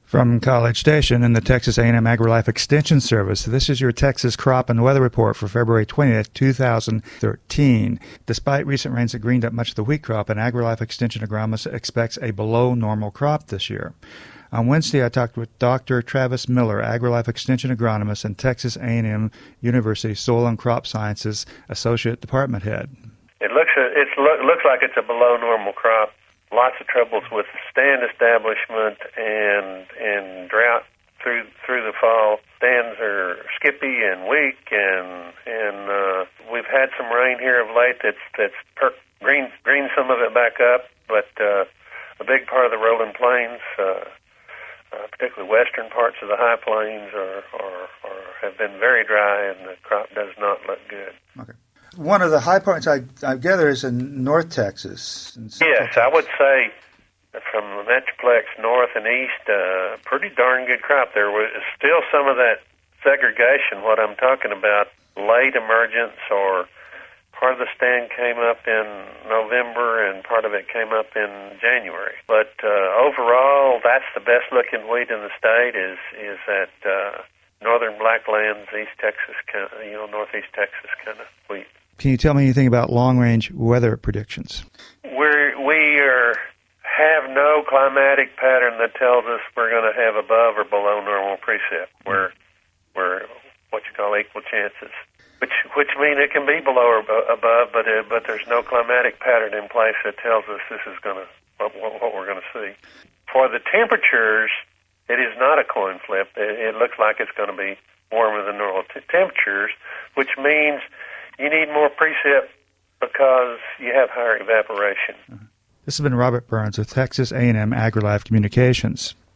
From College Station in the Texas A&M AgriLife Extension Service, this is your Texas Crop and Weather Report for February 20th, 2013. Despite recent rains that greened up much of the wheat crop, an AgriLife Extension agronomist expects a below-normal crop this year. On Wednesday, I talked with Dr. Travis Miller, AgriLife Extension agronomist and Texas A&M University Soil and Crop Sciences Associate Department Head. It looks like it's a below-normal crop. Lots of troubles with stand establishment and drought through the fall. Stands are skippy and weak, and we've had some rain here of late that's greened some of it back up. But a big part of the rolling plains, particularly western parts of the high plains, have been very dry, and the crop does not look good. Okay. One of the high points I gather is in North Texas. Yes, I would say from the Metroplex north and east, pretty darn good crop. There was still some of that segregation, what I'm talking about, late emergence, or part of the stand came up in November and part of it came up in January. But overall, that's the best looking wheat in the state is that northern blacklands, East Texas, northeast Texas kind of wheat. Can you tell me anything about long-range weather predictions? We have no climatic pattern that tells us we're going to have above or below normal precip. We're what you call equal chances, which mean it can be below or above, but there's no climatic pattern in place that tells us this is going to what we're going to see. For the temperatures, it is not a coin flip. It looks like it's going to be warmer than normal temperatures, which means you need more precip because you have higher evaporation. This has been Robert Burns with Texas A&M AgriLife Communications.